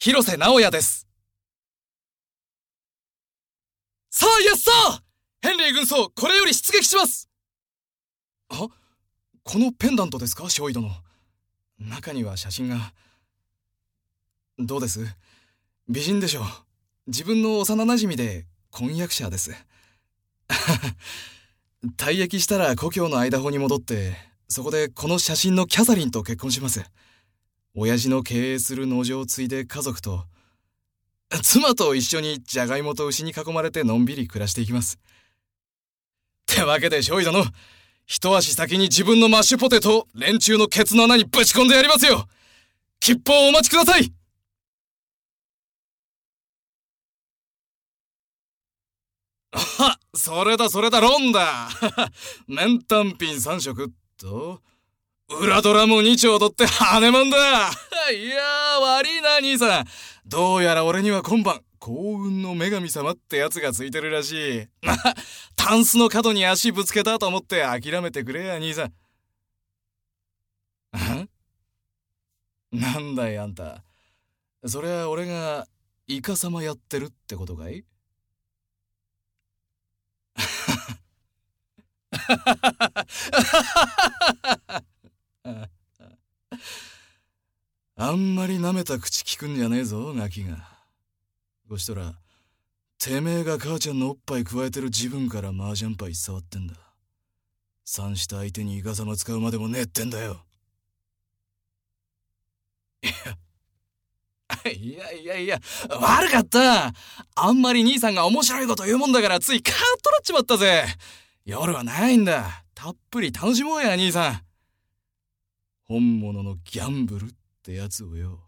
広瀬直哉です。さあ、やっさーヘンリー軍曹、これより出撃します。あ、このペンダントですか、少尉殿。中には写真が。どうです？美人でしょう。自分の幼馴染で婚約者です。退役したら故郷のアイダホに戻って、そこでこの写真のキャサリンと結婚します。親父の経営する農場を継いで家族と、妻と一緒にジャガイモと牛に囲まれてのんびり暮らしていきます。ってわけで少尉殿、一足先に自分のマッシュポテトを連中のケツの穴にぶち込んでやりますよ。吉報をお待ちください。あ、それだロンだ。麺単品3食と裏ドラも2丁取って羽まんだ。いやー、悪いな兄さん。どうやら俺には今晩幸運の女神様ってやつがついてるらしい。タンスの角に足ぶつけたと思って諦めてくれや兄さん。なんだいあんた。そりゃ俺がイカ様やってるってことかい？あんまり舐めた口聞くんじゃねえぞ、ガキが。こしたら、てめえが母ちゃんのおっぱい加えてる自分から麻雀牌触ってんだ。三した相手にイカ様使うまでもねえってんだよ。いや、悪かった。あんまり兄さんが面白いこと言うもんだからついカーッとなっちまったぜ。夜はないんだ。たっぷり楽しもうや、兄さん。本物のギャンブルってやつをよ。